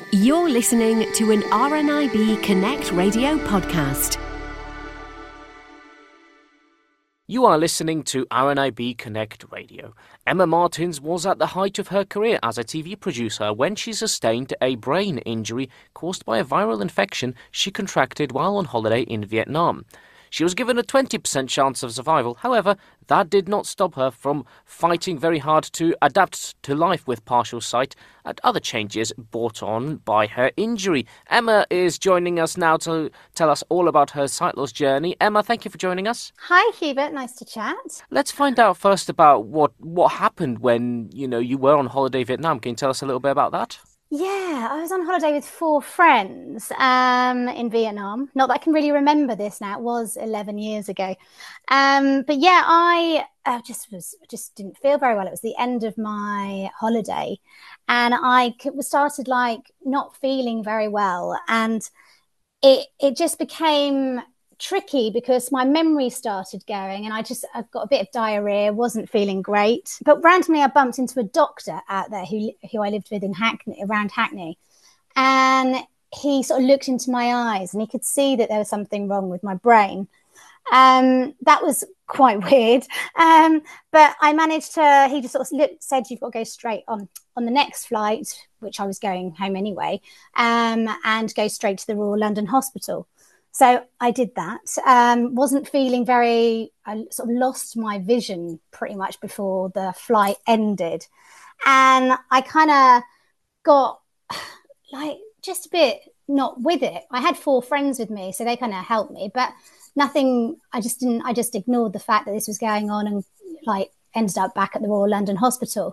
You're listening to an RNIB Connect radio podcast. You are listening to RNIB Connect Radio. Emma Martins was at the height of her career as a TV producer when she sustained a brain injury caused by a viral infection she contracted while on holiday in Vietnam. She was given a 20% chance of survival. However, that did not stop her from fighting very hard to adapt to life with partial sight and other changes brought on by her injury. Emma is joining us now to tell us all about her sight loss journey. Emma, thank you for joining us. Hi, Hubert. Nice to chat. Let's find out first about what happened when, you were on holiday in Vietnam. Can you tell us a little bit about that? Yeah, I was on holiday with 4 friends in Vietnam. Not that I can really remember this now. It was 11 years ago. But yeah, I just didn't feel very well. It was the end of my holiday and I started not feeling very well. And it just became tricky because my memory started going and I got a bit of diarrhea, wasn't feeling great. But randomly I bumped into a doctor out there who I lived with in Hackney, around Hackney. And he sort of looked into my eyes and he could see that there was something wrong with my brain. That was quite weird. But I managed to, he just sort of said, you've got to go straight on the next flight, which I was going home anyway, and go straight to the Royal London Hospital. So I did that, wasn't feeling I sort of lost my vision pretty much before the flight ended. And I kind of got just a bit not with it. I had 4 friends with me, so they kind of helped me, but nothing, I just ignored the fact that this was going on and ended up back at the Royal London Hospital.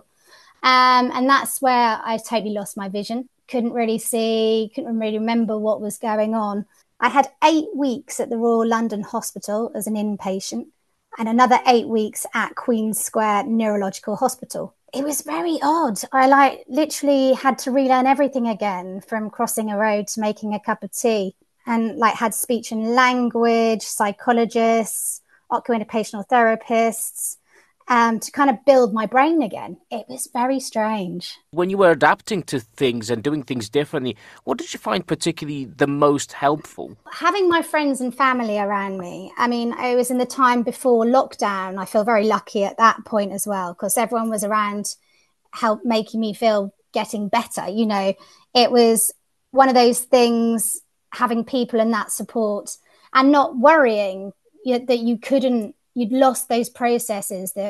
And that's where I totally lost my vision. Couldn't really see, couldn't really remember what was going on. I had 8 weeks at the Royal London Hospital as an inpatient and another 8 weeks at Queen's Square Neurological Hospital. It was very odd. I literally had to relearn everything again, from crossing a road to making a cup of tea, and had speech and language, psychologists, occupational therapists, to kind of build my brain again. It was very strange. When you were adapting to things and doing things differently, what did you find particularly the most helpful? Having my friends and family around me. I mean, it was in the time before lockdown. I feel very lucky at that point as well, because everyone was around making me feel getting better. It was one of those things, having people and that support and not worrying that you'd lost those processes, that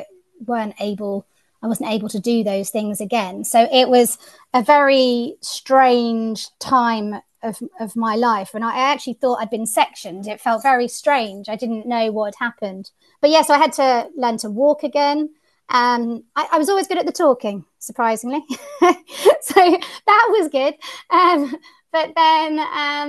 I wasn't able to do those things again. So it was a very strange time of my life. And I actually thought I'd been sectioned. It felt very strange. I didn't know what had happened. But yes, I had to learn to walk again. I was always good at the talking, surprisingly. So that was good. But then,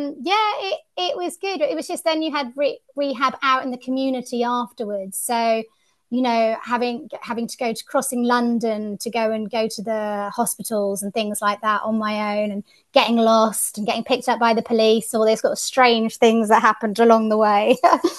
it was good. It was just then you had rehab out in the community afterwards. So, having to go to crossing London to go to the hospitals and things like that on my own, and getting lost and getting picked up by the police, all these sort of strange things that happened along the way.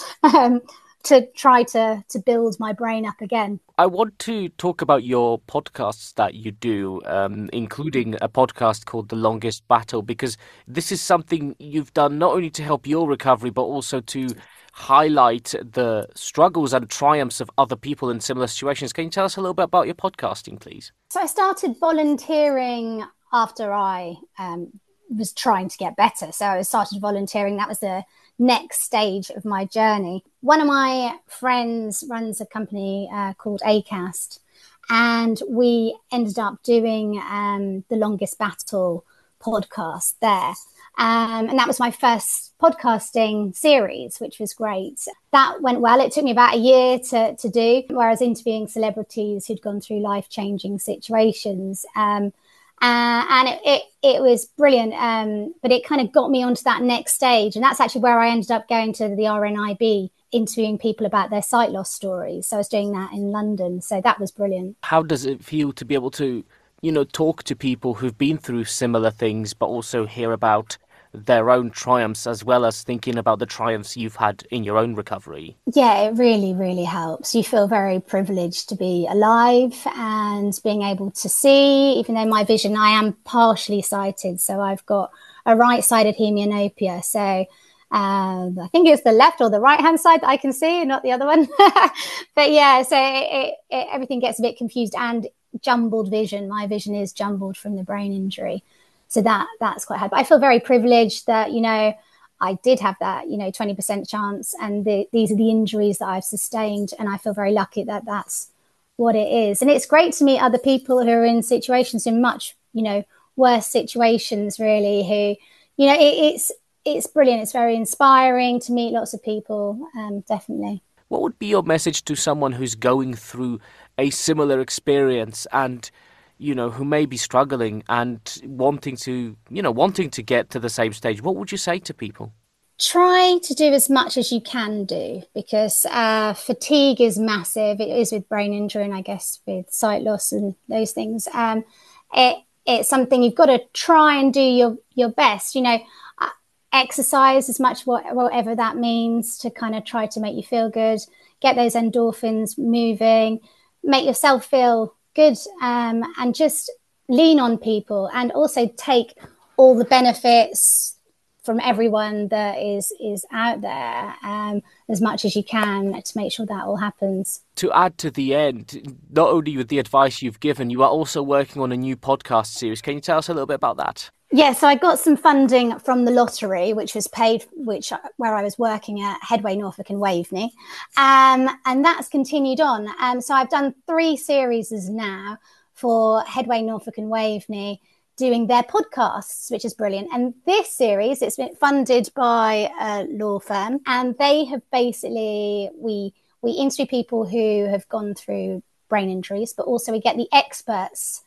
To try to build my brain up again. I want to talk about your podcasts that you do, including a podcast called The Longest Battle, because this is something you've done not only to help your recovery, but also to highlight the struggles and triumphs of other people in similar situations. Can you tell us a little bit about your podcasting, please? So I started volunteering after I was trying to get better. So I started volunteering. That was the next stage of my journey. One of my friends runs a company called Acast, and we ended up doing The Longest Battle podcast there. And that was my first podcasting series, which was great. That went well. It took me about a year to do, whereas interviewing celebrities who'd gone through life-changing situations. And it was brilliant, but it kind of got me onto that next stage. And that's actually where I ended up going to the RNIB, interviewing people about their sight loss stories. So I was doing that in London. So that was brilliant. How does it feel to be able to, talk to people who've been through similar things, but also hear about their own triumphs as well as thinking about the triumphs you've had in your own recovery? Yeah, it really, really helps. You feel very privileged to be alive and being able to see, even though my vision, I am partially sighted. So I've got a right-sided hemianopia. So I think it's the left or the right-hand side that I can see, not the other one. But yeah, so everything gets a bit confused and jumbled vision. My vision is jumbled from the brain injury. So that's quite hard. But I feel very privileged that, I did have that, 20% chance. And these are the injuries that I've sustained. And I feel very lucky that that's what it is. And it's great to meet other people who are in situations in much, worse situations, really, who, it's brilliant. It's very inspiring to meet lots of people, definitely. What would be your message to someone who's going through a similar experience and, who may be struggling and wanting to get to the same stage? What would you say to people? Try to do as much as you can do, because fatigue is massive. It is with brain injury and I guess with sight loss and those things. It's something you've got to try and do your best. Exercise as much, whatever that means, to kind of try to make you feel good, get those endorphins moving, make yourself feel good, and just lean on people, and also take all the benefits from everyone that is out there, as much as you can, to make sure that all happens. To add to the end, not only with the advice you've given, you are also working on a new podcast series. Can you tell us a little bit about that? Yeah, so I got some funding from the lottery, which was paid, where I was working at Headway Norfolk and Waveney, and that's continued on. So I've done 3 series now for Headway Norfolk and Waveney, doing their podcasts, which is brilliant. And this series, it's been funded by a law firm, and they have basically, we interview people who have gone through brain injuries, but also we get the experts'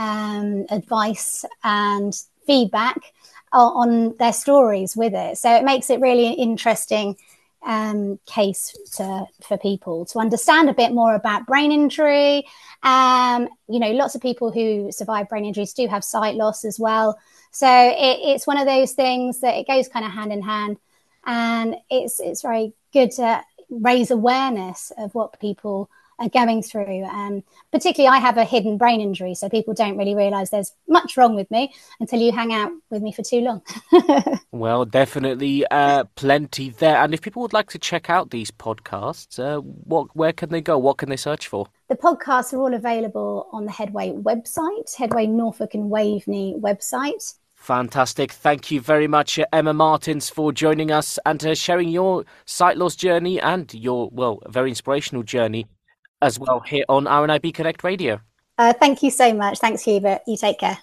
advice and feedback on their stories with it. So it makes it really an interesting case for people to understand a bit more about brain injury. Lots of people who survive brain injuries do have sight loss as well. So it's one of those things that it goes kind of hand in hand, and it's very good to raise awareness of what people are going through. Particularly, I have a hidden brain injury, so people don't really realise there's much wrong with me until you hang out with me for too long. Well, definitely plenty there. And if people would like to check out these podcasts, where can they go? What can they search for? The podcasts are all available on the Headway website, Headway Norfolk and Waveney website. Fantastic. Thank you very much, Emma Martins, for joining us and sharing your sight loss journey and your, very inspirational journey as well here on RNIB Connect Radio. Thank you so much. Thanks, Hubert. You take care.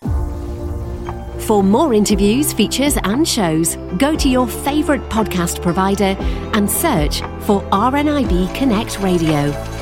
For more interviews, features and shows, go to your favourite podcast provider and search for RNIB Connect Radio.